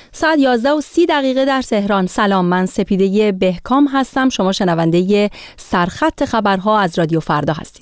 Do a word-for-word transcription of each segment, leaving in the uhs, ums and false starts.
ساعت یازده و سی دقیقه در تهران. سلام، من سپیده بهکام هستم. شما شنونده سرخط خبرها از رادیو فردا هستید.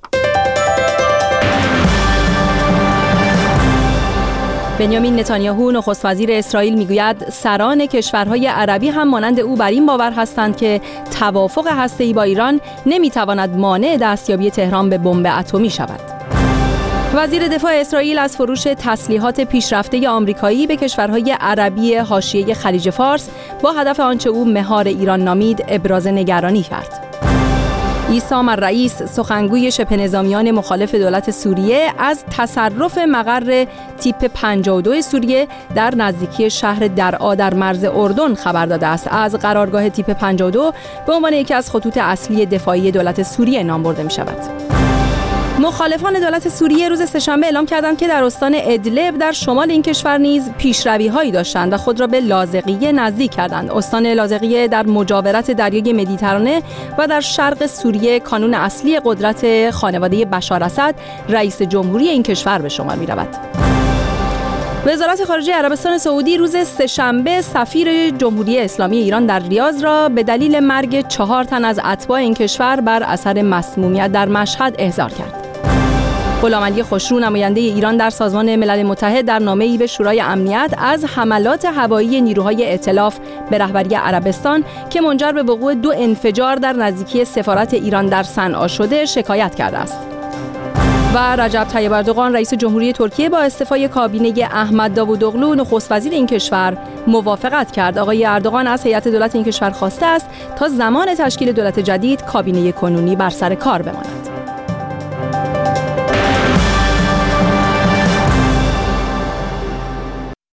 بنیامین نتانیاهو نخست وزیر اسرائیل میگوید سران کشورهای عربی هم مانند او بر این باور هستند که توافق هسته‌ای با ایران نمیتواند مانع دستیابی تهران به بمب اتمی شود. وزیر دفاع اسرائیل از فروش تسلیحات پیشرفته آمریکایی به کشورهای عربی حاشیه خلیج فارس با هدف آنچه او مهار ایران نامید ابراز نگرانی کرد. عیسام الرئیس سخنگوی شبه نظامیان مخالف دولت سوریه از تصرف مقر تیپ پنجاه و دو سوریه در نزدیکی شهر درعا در مرز اردن خبر داده است. از قرارگاه تیپ پنجاه و دو به عنوان یکی از خطوط اصلی دفاعی دولت سوریه نام برده می شود. مخالفان دولت سوریه روز سه‌شنبه اعلام کردند که در استان ادلب در شمال این کشور نیز پیشروی‌هایی داشتند و خود را به لاذقیه نزدیک کردند. استان لاذقیه در مجاورت دریای مدیترانه و در شرق سوریه کانون اصلی قدرت خانواده بشار اسد رئیس جمهوری این کشور به شمار می‌رود. وزارت خارجه عربستان سعودی روز سه‌شنبه سفیر جمهوری اسلامی ایران در ریاض را به دلیل مرگ چهار تن از اتباع این کشور بر اثر مسمومیت در مشهد احضار کرد. غلامعلی خوشرو نماینده ایران در سازمان ملل متحد در نامه‌ای به شورای امنیت از حملات هوایی نیروهای ائتلاف به رهبری عربستان که منجر به وقوع دو انفجار در نزدیکی سفارت ایران در صنعا شده شکایت کرده است. و رجب طیب اردوغان رئیس جمهوری ترکیه با استعفای کابینه احمد داوودوغلو نخست وزیر این کشور موافقت کرد. آقای اردوغان از هیئت دولت این کشور خواسته است تا زمان تشکیل دولت جدید کابینه کنونی بر سر کار بماند.